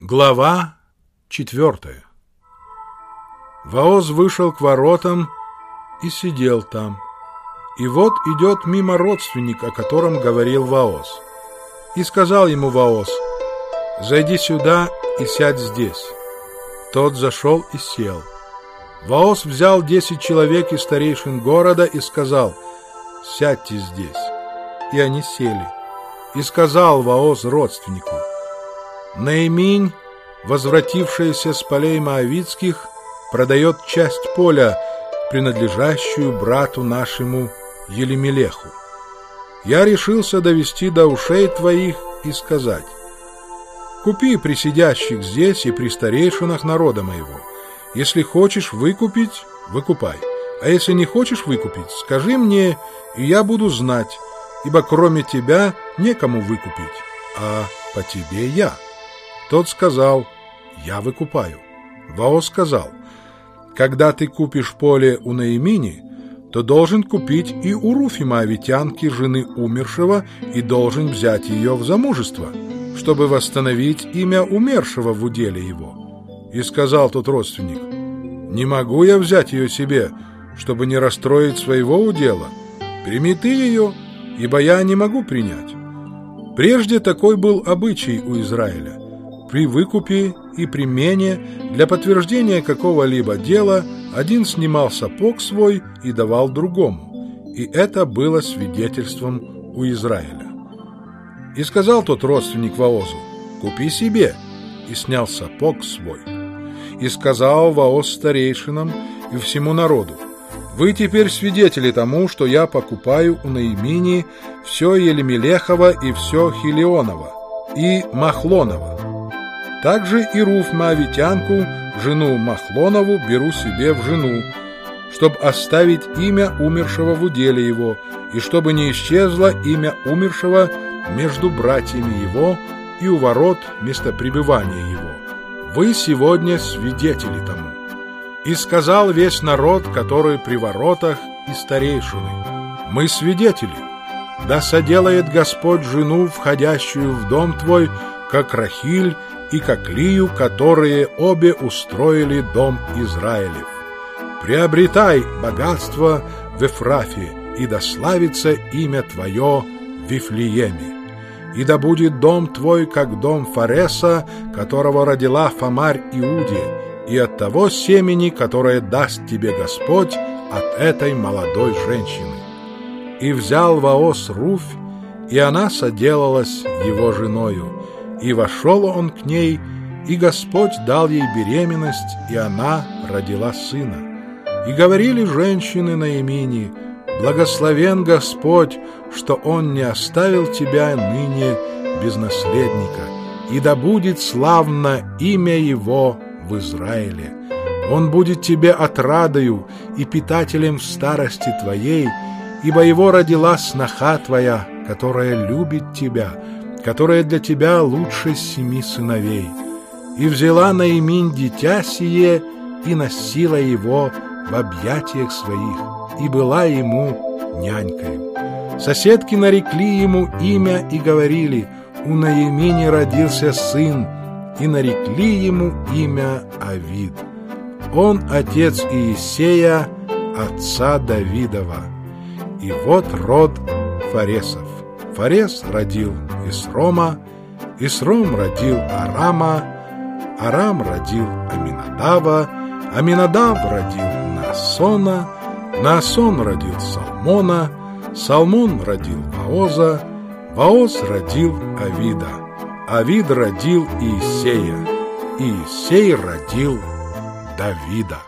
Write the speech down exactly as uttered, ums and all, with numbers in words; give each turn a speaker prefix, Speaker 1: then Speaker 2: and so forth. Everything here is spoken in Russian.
Speaker 1: Глава четвертая. Вооз вышел к воротам и сидел там. И вот идет мимо родственник, о котором говорил Вооз. И сказал ему Вооз: «Зайди сюда и сядь здесь». Тот зашел и сел. Вооз взял десять человек из старейшин города и сказал: «Сядьте здесь». И они сели. И сказал Вооз родственнику: «Наиминь, возвратившаяся с полей моавитских, продает часть поля, принадлежащую брату нашему Елемелеху. Я решился довести до ушей твоих и сказать: купи при сидящих здесь и при старейшинах народа моего. Если хочешь выкупить, выкупай, а если не хочешь выкупить, скажи мне, и я буду знать, ибо кроме тебя некому выкупить, а по тебе я». Тот сказал: «Я выкупаю». Вооз сказал: «Когда ты купишь поле у Наимини, то должен купить и у Руфи моавитянки, жены умершего, и должен взять ее в замужество, чтобы восстановить имя умершего в уделе его». И сказал тот родственник: «Не могу я взять ее себе, чтобы не расстроить своего удела. Прими ты ее, ибо я не могу принять». Прежде такой был обычай у Израиля. При выкупе и при мене для подтверждения какого-либо дела один снимал сапог свой и давал другому, и это было свидетельством у Израиля. И сказал тот родственник Воозу: «Купи себе», и снял сапог свой. И сказал Вооз старейшинам и всему народу: «Вы теперь свидетели тому, что я покупаю у Наимини все Елемелехова и все Хилионова и Махлонова. Также и Руфь моавитянку, жену Махлонову, беру себе в жену, чтобы оставить имя умершего в уделе его, и чтобы не исчезло имя умершего между братьями его и у ворот места пребывания его. Вы сегодня свидетели тому». И сказал весь народ, который при воротах, и старейшины: «Мы свидетели. Да соделает Господь жену, входящую в дом твой, как Рахиль и как Лию, которые обе устроили дом Израилев. Приобретай богатство в Эфрафе, и да славится имя твое в Вифлееме. И да будет дом твой, как дом Фареса, которого родила Фамарь Иуде, и от того семени, которое даст тебе Господь от этой молодой женщины». И взял Вооз Руфь, и она соделалась его женою. И вошел он к ней, и Господь дал ей беременность, и она родила сына. И говорили женщины Наимини: «Благословен Господь, что Он не оставил тебя ныне без наследника, и да будет славно имя Его в Израиле. Он будет тебе отрадою и питателем в старости твоей, ибо его родила сноха твоя, которая любит тебя, которая для тебя лучше семи сыновей. И взяла Наиминь дитя сие и носила его в объятиях своих, и была ему нянькой. Соседки нарекли ему имя и говорили: у Наимини родился сын, и нарекли ему имя Авид. Он отец Иисея, отца Давидова. И вот род Фаресов. Фарес родил Исрома, Исром родил Арама, Арам родил Аминадава, Аминадав родил Наасона, Наасон родил Салмона, Салмон родил Вооза, Вооз родил Авида, Авид родил Иисея, Иисей родил Давида.